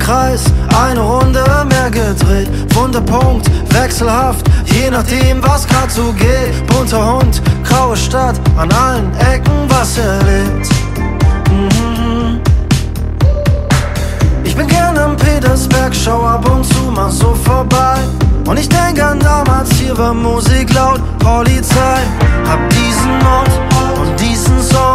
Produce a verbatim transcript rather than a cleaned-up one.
Kreis, eine Runde mehr gedreht. Wunderpunkt, wechselhaft, je nachdem was grad so geht. Bunter Hund, graue Stadt, an allen Ecken was erlebt. Mhm. Ich bin gern am Petersberg, schau ab und zu mal so vorbei. Und ich denk an damals, hier war Musik laut, Polizei. Hab diesen Mund und diesen Song